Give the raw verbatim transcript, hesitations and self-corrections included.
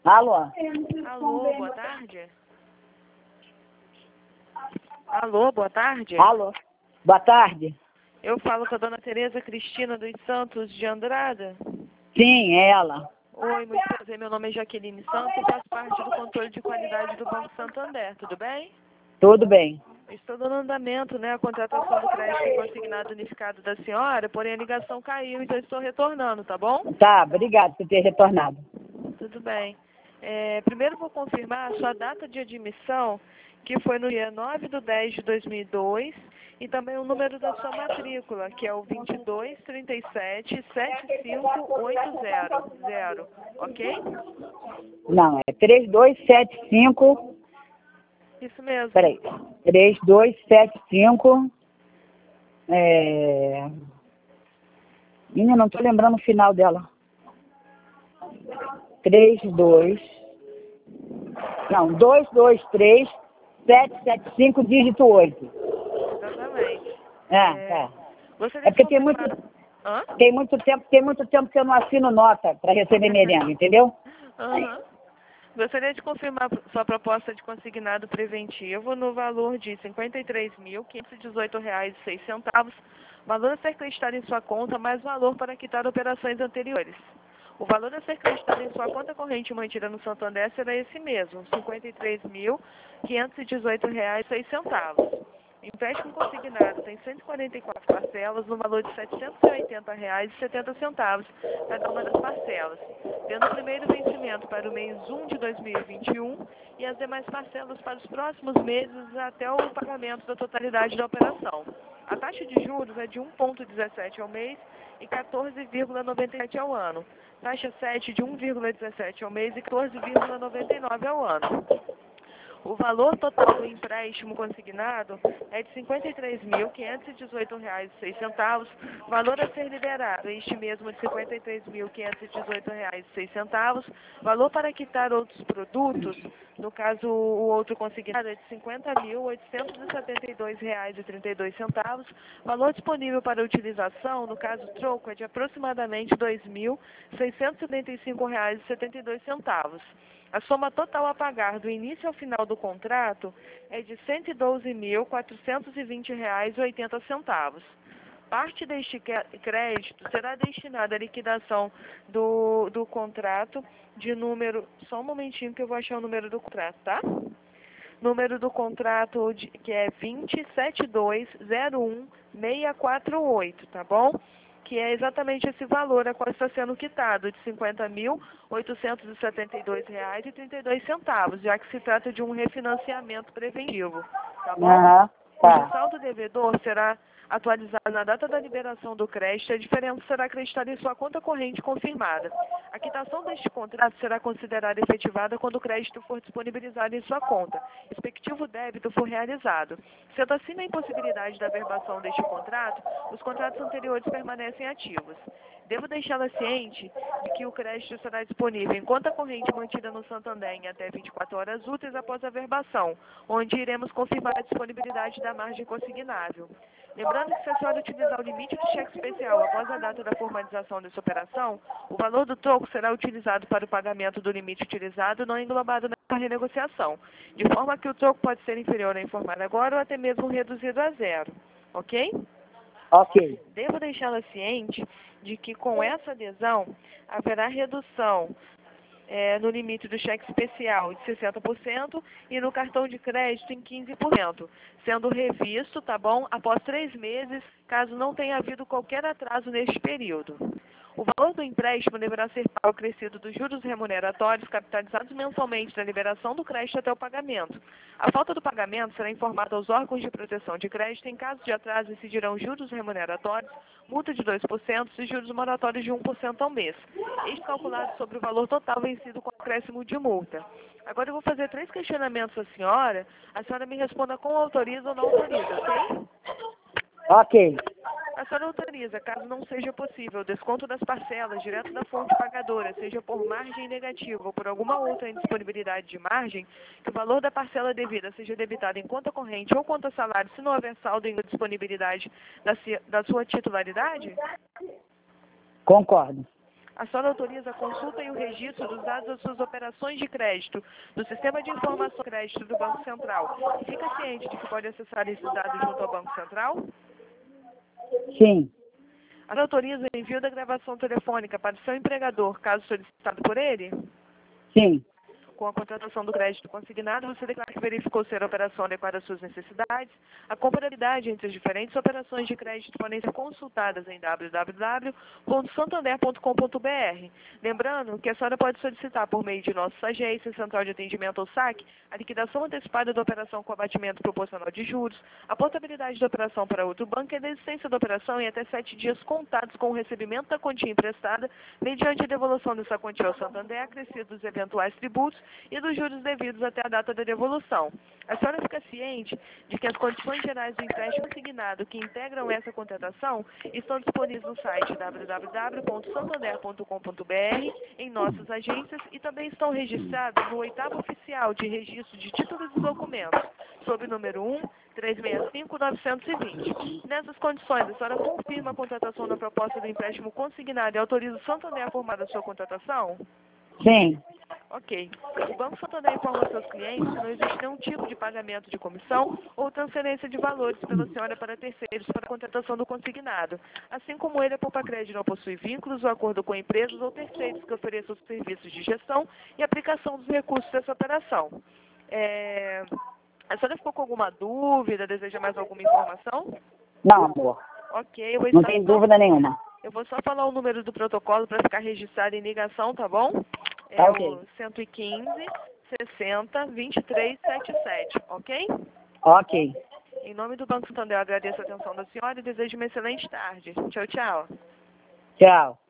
Alô? Alô, boa tarde. Alô, boa tarde. Alô? Boa tarde. Eu falo com a dona Tereza Cristina dos Santos de Andrada. Sim, é ela. Oi, muito prazer. Meu nome é Jaqueline Santos e faço parte do controle de qualidade do Banco Santander. Tudo bem? Tudo bem. Estou dando andamento, né, a contratação do crédito consignado unificado da senhora, porém a ligação caiu, então estou retornando, tá bom? Tá, obrigado por ter retornado. Tudo bem. É, primeiro vou confirmar a sua data de admissão, que foi no dia nove de dez de dois mil e dois, e também o número da sua matrícula, que é o vinte e dois, trinta e sete, setenta e cinco oitenta, ok? Não, é três dois sete cinco... Isso mesmo. Peraí. três dois sete cinco... É... Menina, não tô lembrando o final dela. três dois... Não, dois dois três sete sete cinco, dígito oito. Exatamente. É, É, tá. Gostaria É porque de tem muito, confirmar... Hã? tem muito tempo, tem muito tempo que eu não assino nota para receber merenda, entendeu? Aham. Gostaria de confirmar sua proposta de consignado preventivo no valor de cinquenta e três mil, quinhentos e dezoito reais e seis centavos, valor a ser acreditado em sua conta, mais valor para quitar operações anteriores. O valor a ser acreditado em sua conta corrente mantida no Santander será esse mesmo, cinquenta e três mil, quinhentos e dezoito reais e seis centavos. Empréstimo consignado tem cento e quarenta e quatro parcelas no valor de setecentos e oitenta reais e setenta centavos cada uma das parcelas, tendo o primeiro vencimento para o mês um de dois mil e vinte e um e as demais parcelas para os próximos meses até o pagamento da totalidade da operação. A taxa de juros é de um vírgula dezessete ao mês e quatorze vírgula noventa e sete ao ano. Taxa sete de um vírgula dezessete ao mês e quatorze vírgula noventa e nove ao ano. O valor total do empréstimo consignado é de cinquenta e três mil, quinhentos e dezoito reais e seis centavos, valor a ser liberado, este mesmo de cinquenta e três mil, quinhentos e dezoito reais e seis centavos, valor para quitar outros produtos, no caso o outro consignado é de cinquenta mil, oitocentos e setenta e dois reais e trinta e dois centavos, valor disponível para utilização, no caso troco, é de aproximadamente dois mil, seiscentos e setenta e cinco reais e setenta e dois centavos. A soma total a pagar do início ao final do contrato é de cento e doze mil, quatrocentos e vinte reais e oitenta centavos. Parte deste crédito será destinada à liquidação do, do contrato de número... Só um momentinho que eu vou achar o número do contrato, tá? Número do contrato de, que é vinte sete dois zero um seis quatro oito, tá bom? Que é exatamente esse valor a qual está sendo quitado, de cinquenta mil, oitocentos e setenta e dois reais e trinta e dois centavos, já que se trata de um refinanciamento preventivo, tá bom? Aham, Cujo tá. saldo devedor será atualizado na data da liberação do crédito, a diferença será acreditada em sua conta corrente confirmada. A quitação deste contrato será considerada efetivada quando o crédito for disponibilizado em sua conta, respectivo débito for realizado. Sendo assim a impossibilidade da averbação deste contrato, os contratos anteriores permanecem ativos. Devo deixá-la ciente de que o crédito será disponível em conta corrente mantida no Santander em até vinte e quatro horas úteis após a averbação, onde iremos confirmar a disponibilidade da margem consignável. Lembrando que se a senhora utilizar o limite de cheque especial após a data da formalização dessa operação, o valor do troco será utilizado para o pagamento do limite utilizado não englobado na renegociação, de forma que o troco pode ser inferior ao informado agora ou até mesmo reduzido a zero, ok? Ok. Devo deixá-la ciente de que com essa adesão haverá redução é, no limite do cheque especial de sessenta por cento e no cartão de crédito em quinze por cento, sendo revisto, tá bom, após três meses, caso não tenha havido qualquer atraso neste período. O valor do empréstimo deverá ser pago acrescido dos juros remuneratórios capitalizados mensalmente na liberação do crédito até o pagamento. A falta do pagamento será informada aos órgãos de proteção de crédito. Em caso de atraso, incidirão juros remuneratórios, multa de dois por cento e juros moratórios de um por cento ao mês. Este calculado sobre o valor total vencido com acréscimo de multa. Agora eu vou fazer três questionamentos à senhora. A senhora me responda com autoriza ou não autoriza, ok? Ok. A senhora autoriza, caso não seja possível, o desconto das parcelas direto da fonte pagadora, seja por margem negativa ou por alguma outra indisponibilidade de margem, que o valor da parcela devida seja debitado em conta corrente ou conta salário, se não houver saldo em disponibilidade da, da sua titularidade? Concordo. A senhora autoriza a consulta e o registro dos dados das suas operações de crédito do Sistema de Informação de Crédito do Banco Central. E fica ciente de que pode acessar esses dados junto ao Banco Central? Sim. A senhora autoriza o envio da gravação telefônica para o seu empregador, caso solicitado por ele? Sim. Com a contratação do crédito consignado, você declara que verificou ser a operação adequada às suas necessidades. A comparabilidade entre as diferentes operações de crédito podem ser consultadas em w w w ponto santander ponto com ponto b r. Lembrando que a senhora pode solicitar por meio de nossas agências, Central de Atendimento ou S A C, a liquidação antecipada da operação com abatimento proporcional de juros, a portabilidade da operação para outro banco e a desistência da operação em até sete dias contados com o recebimento da quantia emprestada, mediante a devolução dessa quantia ao Santander, acrescido dos eventuais tributos e dos juros devidos até a data da devolução. A senhora fica ciente de que as condições gerais do empréstimo consignado que integram essa contratação estão disponíveis no site w w w ponto santander ponto com ponto b r, em nossas agências, e também estão registrados no oitavo oficial de registro de títulos e documentos, sob o número um, três seis cinco, nove dois zero. Nessas condições, a senhora confirma a contratação da proposta do empréstimo consignado e autoriza o Santander a formar a sua contratação? Sim. Ok. O Banco Santander informa aos seus clientes que não existe nenhum tipo de pagamento de comissão ou transferência de valores pela senhora para terceiros para a contratação do consignado. Assim como ele, a Poupa-Crédito não possui vínculos ou acordo com empresas ou terceiros que ofereçam os serviços de gestão e aplicação dos recursos dessa operação. É... A senhora ficou com alguma dúvida? Deseja mais alguma informação? Não, amor. Ok. Eu vou Não estar... tem dúvida nenhuma. Eu vou só falar o número do protocolo para ficar registrado em ligação, tá bom? É Tá, ok. o cento e quinze, sessenta, vinte e três, setenta e sete, ok? Ok. Em nome do Banco Santander, eu agradeço a atenção da senhora e desejo uma excelente tarde. Tchau, tchau. Tchau.